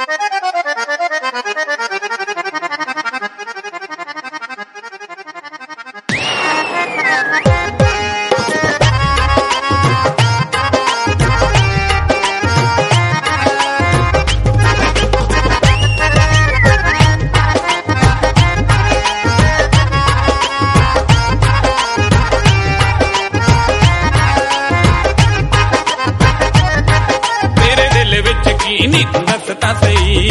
ਨੀ ਤੂੰ ਦੱਸ ਤਾਂ ਸਹੀ,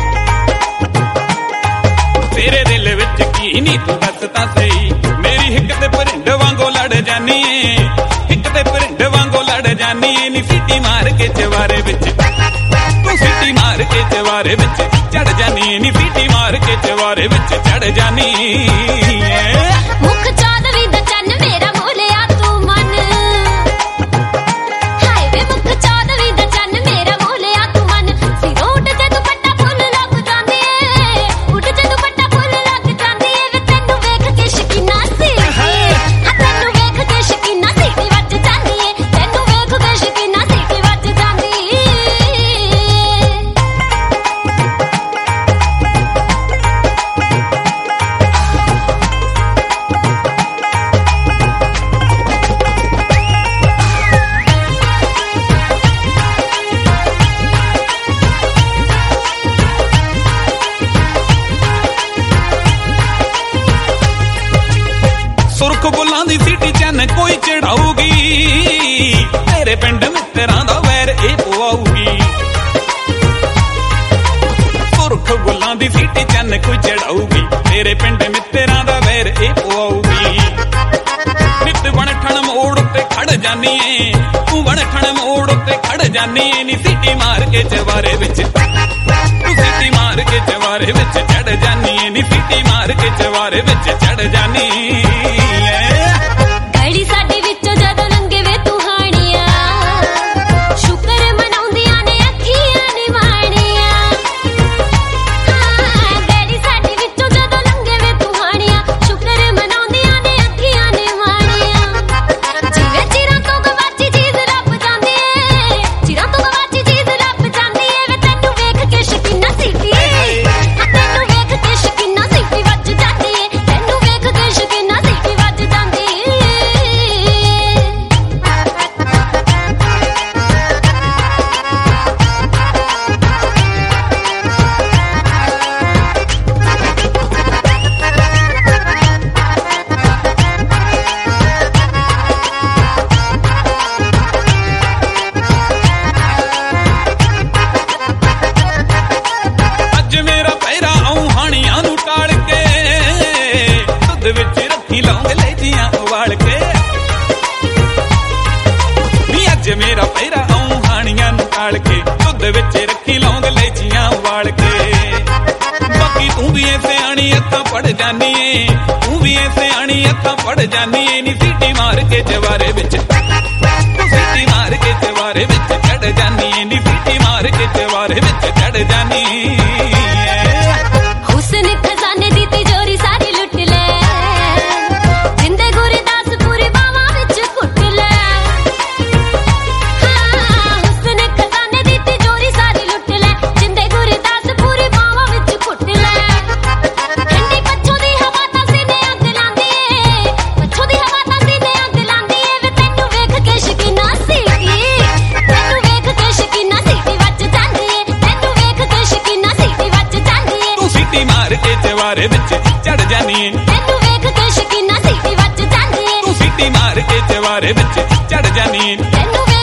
ਤੇਰੇ ਦਿਲ ਵਿੱਚ ਕੀ ਨੀ ਤੂੰ ਦੱਸ ਤਾਂ ਸਹੀ। ਮੇਰੀ ਹਿੱਕ ਤੇ ਭਰਿੰਡ ਵਾਂਗੋ ਲੜ ਜਾਨੀ ਏ, ਹਿੱਕ ਤੇ ਭਰਿੰਡ ਵਾਂਗੋ ਲੜ ਜਾਨੀ ਏ। ਨੀ ਸੀਟੀ ਮਾਰ ਕੇ ਚਵਾਰੇ ਵਿੱਚ, ਤੂੰ ਸੀਟੀ ਮਾਰ ਕੇ ਚਵਾਰੇ ਵਿੱਚ ਚੜ ਜਾਨੀ ਏ। ਨੀ ਸੀਟੀ ਮਾਰ ਕੇ ਚਵਾਰੇ ਵਿੱਚ ਚੜ ਜਾਨੀ ਏ। ਮੁੱਖ ਚੌਦਵੀਂ ਦਾ ਚੰਨ ਮੇਰਾ ਮੋਲਿਆ ਤੂੰ ਮਨ, ਹਾਏ ਵੇ ਮੁੱਖ ਚੌਦਵੀਂ ਦਾ ਚੰਨ ਮੇਰਾ ਮੋਲਿਆ ਤੂੰ ਮਨ। ਸਿਰੋਂ ਉੱਡ ਤੇ ਦੁਪੱਟਾ ਫੁੱਲ ਲੱਗ ਜਾਂਦੀ ਏ, ਉੱਡ ਤੇ ਦੁਪੱਟਾ ਫੁੱਲ ਲੱਗ ਜਾਂਦੀ ਏ। ਵੇ ਤੈਨੂੰ ਵੇਖ ਕੇ ਸ਼ਕੀਨਾ ਸੀ, ਤੈਨੂੰ ਵੇਖ ਕੇ ਸ਼ਕੀਨਾ ਸੀਟੀ ਵੱਜ ਜਾਂਦੀ ਏ, ਤੈਨੂੰ ਵੇਖ ਕੇ ਸ਼ਕੀਨਾ ਸੀਟੀ ਵੱਜ ਜਾਂਦੀ ਏ। ਸੁਰਖ ਬੁੱਲਾਂ ਦੀ ਸੀਟੀ ਚੰਨ ਕੋਈ ਚੜਾਊਗੀ, ਤੇਰੇ ਪਿੰਡ ਮਿੱਤਰਾਂ ਦਾ ਵੈਰ ਇਹ ਪਵਾਊਗੀ। ਸੁਰਖ ਬੁੱਲਾਂ ਦੀ ਸੀਟੀ ਚੰਨ ਕੋਈ ਚੜਾਊਗੀ, ਤੇਰੇ ਪਿੰਡ ਮਿੱਤਰਾਂ ਦਾ ਵੈਰ ਇਹ ਪਵਾਊਗੀ। ਨਿੱਤ ਬਣਠਣ ਮੋੜ ਉੱਤੇ ਖੜ ਜਾਨੀ ਏ, ਤੂੰ ਬਣਠਣ ਮੋੜ ਉੱਤੇ ਖੜ ਜਾਨੀ ਏ। ਨੀ ਸੀਟੀ ਮਾਰ ਕੇ ਚਵਾਰੇ ਵਿੱਚ, ਤੂੰ ਸੀਟੀ ਮਾਰ ਕੇ ਚਵਾਰੇ ਵਿੱਚ ਚੜ ਜਾਨੀ ਏ। ਨੀ ਸੀਟੀ ਮਾਰ ਕੇ ਚਵਾਰੇ ਵਿੱਚ ਚੜ ਜਾਨੀ ਏ। ਗਲੀ ਸਾਡੇ ਵਿੱਚੋਂ ਜਦੋਂ ਲੰਘੇ ਵੇ ਤੂੰ ਹਾਣੀਆਂ, ਸ਼ੁਕਰ ਮਨਾਉਂਦੀਆਂ ਨੇ ਅੱਖੀਆਂ ਨੇ ਮਾਣੀਆਂ। ਹਾਂ ਗਲੀ ਸਾਡੇ ਵਿੱਚੋਂ ਜਦੋਂ ਲੰਘੇ ਵੇ ਤੂੰ ਹਾਣੀਆਂ, ਸ਼ੁਕਰ ਮਨਾਉਂਦੀਆਂ ਨੇ ਅੱਖੀਆਂ ਨੇ ਮਾਣੀਆਂ। ਜਿਵੇਂ ਚਿਰਾਂ ਤੋਂ ਗਵਾਚੀ ਚੀਜ਼ ਲੱਭ ਜਾਂਦੀ ਏ, ਚਿਰਾਂ ਤੋਂ ਗਵਾਚੀ ਚੀਜ਼ ਲੱਭ ਜਾਂਦੀ ਏ। ਵੇ ਤੈਨੂੰ ਵੇਖ ਕੇ ਸ਼ਕੀਨਾ ਸੀਟੀ, ਤੈਨੂੰ ਵੇਖ ਕੇ ਸ਼ਕੀਨਾ ਸੀਟੀ ਵੱਜ ਜਾਂਦੀ ਏ, ਤੈਨੂੰ ਵੇਖ ਕੇ ਸ਼ਕੀਨਾ ਸੀਟੀ ਵੱਜ ਜਾਂਦੀ ਏ। ਅੱਜ ਮੇਰਾ ਪਹਿਰਾ ਆਉਂ ਹਾਣੀਆਂ ਨੂੰ ਟਾਲ ਕੇ, ਦੁੱਧ ਵਿੱਚ ਰੱਖੀ ਲੌਂਗ ਲੈਚੀਆਂ ਉਬਾਲ ਕੇ। ਨੀ ਅੱਜ ਮੇਰਾ ਪਹਿਰਾ ਆਉਂ ਹਾਣੀਆਂ ਨੂੰ ਟਾਲ ਕੇ, ਦੁੱਧ ਵਿੱਚ ਰੱਖੀ ਲੌਂਗ ਲੈਚੀਆਂ ਉਬਾਲ ਕੇ। ਬਾਕੀ ਤੂੰ ਵੀ ਐ ਸਿਆਣੀ ਅੱਖਾਂ ਪੜ ਜਾਨੀ ਏ, ਤੂੰ ਵੀ ਐ ਸਿਆਣੀ ਅੱਖਾਂ ਪੜ ਜਾਨੀ ਏ। ਨੀ ਸੀਟੀ ਮਾਰ ਕੇ ਚਵਾਰੇ ਵਿੱਚ, ਤੂੰ ਸੀਟੀ ਮਾਰ ਕੇ ਚਵਾਰੇ ਵਿੱਚ ਚੜ ਜਾਨੀ ਏ। ਨੀ ਸੀਟੀ ਮਾਰ ਕੇ ਚਵਾਰੇ ਵਿੱਚ ਚੜ ਜਾਨੀ ਏ। ਹੁਸਨ ਖਜ਼ਾਨੇ ਦੀ ਤਿਜੋਰੀ ਸਾਰੀ ਲੁੱਟ ਲੈ, ਜਿੰਦੇ ਗੁਰਦਾਸ ਪੂਰੀ ਬਾਵਾਂ ਵਿੱਚ ਘੁੱਟ ਲੈ। ਹਾਂ ਹੁਸਨ ਖਜ਼ਾਨੇ ਦੀ ਤਿਜੋਰੀ ਸਾਰੀ ਲੁੱਟ ਲੈ, ਜਿੰਦੇ ਗੁਰਦਾਸ ਪੂਰੀ ਬਾਵਾਂ ਵਿੱਚ ਘੁੱਟ ਲੈ। ਠੰਡੀ ਪੱਛੋਂ ਦੀ ਹਵਾ ਤਾਂ ਸੀਨੇ ਅੱਗ ਲਾਂਦੀ ਏ, ਪੱਛੋਂ ਦੀ ਹਵਾ ਤਾਂ ਸੀਨੇ ਅੱਗ ਲਾਂਦੀ ਏ। ਵੇ ਤੈਨੂੰ ਵੇਖ ਕੇ ਸ਼ਕੀਨਾ ਸੀਟੀ, ਤੈਨੂੰ ਵੇਖ ਕੇ ਸ਼ਕੀਨਾ ਸੀਟੀ ਵੱਜ ਜਾਂਦੀ ਏ, ਤੈਨੂੰ ਵੇਖ ਕੇ ਸ਼ਕੀਨਾ ਸੀਟੀ ਵੱਜ ਜਾਂਦੀ ਏ। ਤੂੰ ਸੀਟੀ ਮਾਰ ਕੇ ਚਵਾਰੇ ਵਿੱਚ ਚੜ ਜਾਨੀ ਏ, ਤੈਨੂੰ ਵੇਖ ਕੇ ਸ਼ਕੀਨਾ ਸੀਟੀ ਵੱਜ ਜਾਂਦੀ ਏ, ਤੂੰ ਸੀਟੀ ਮਾਰ ਕੇ ਚਵਾਰੇ ਵਿੱਚ ਚੜ ਜਾਨੀ ਏ। ਤੈਨੂੰ